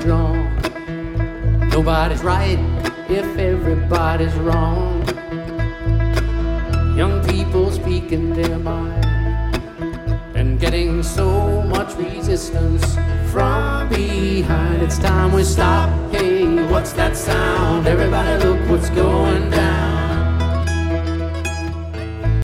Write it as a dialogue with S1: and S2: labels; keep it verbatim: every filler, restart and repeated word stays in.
S1: drawn. Nobody's right if everybody's wrong. Young people speaking their mind and getting so much resistance from behind. It's time we stop. Hey, what's that sound? Everybody look what's going down.